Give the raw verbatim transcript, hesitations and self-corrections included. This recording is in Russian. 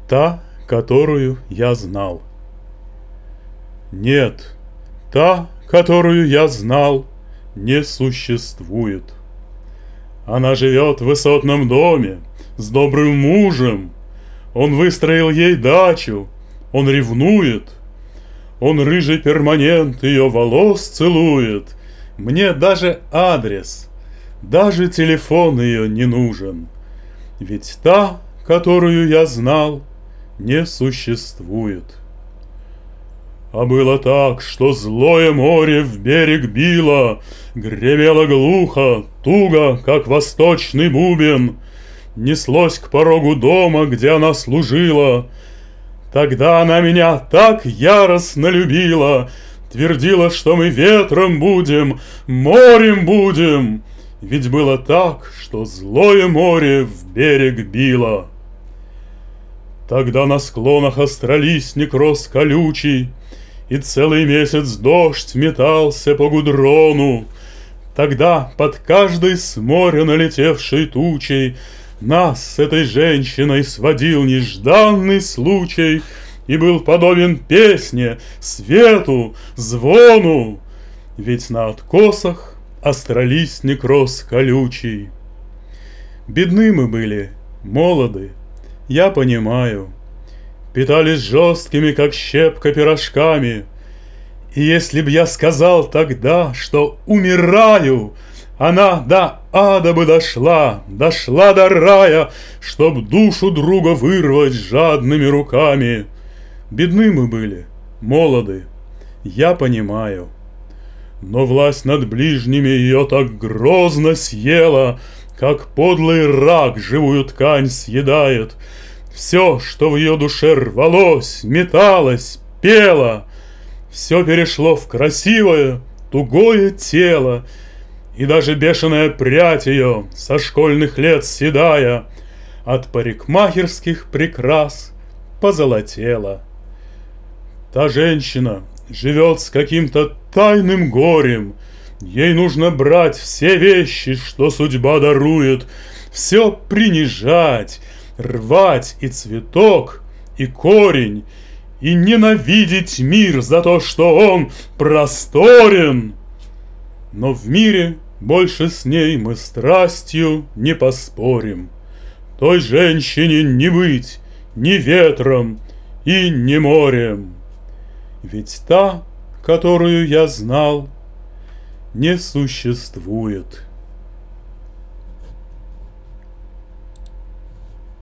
Та, которую я знал. Нет, та, которую я знал, не существует. Она живет в высотном доме с добрым мужем. Он выстроил ей дачу, он ревнует. Он рыжий перманент ее волос целует. Мне даже адрес, даже телефон ее не нужен. Ведь та, которую я знал, не существует. А было так, что злое море в берег било, гремело глухо, туго, как восточный бубен, неслось к порогу дома, где она служила. Тогда она меня так яростно любила, твердила, что мы ветром будем, морем будем. Ведь было так, что злое море в берег било. Тогда на склонах остролистник рос колючий, и целый месяц дождь метался по гудрону. Тогда под каждой с моря налетевшей тучей нас с этой женщиной сводил нежданный случай и был подобен песне, свету, звону. Ведь на откосах остролистник рос колючий. Бедны мы были, молоды, я понимаю, питались жесткими, как щепка, пирожками. И если б я сказал тогда, что умираю, она до ада бы дошла, дошла до рая, чтоб душу друга вырвать жадными руками. Бедны мы были, молоды, я понимаю. Но власть над ближними ее так грозно съела, как подлый рак живую ткань съедает. Все, что в ее душе рвалось, металось, пело, все перешло в красивое, тугое тело, и даже бешеная прядь ее, со школьных лет седая, от парикмахерских прикрас позолотела. Та женщина живет с каким-то тайным горем. Ей нужно брать все вещи, что судьба дарует, все принижать, рвать и цветок, и корень, и ненавидеть мир за то, что он просторен. Но в мире больше с ней мы страстью не поспорим. Той женщине не быть ни ветром и ни морем. Ведь та, которую я знал, не существует.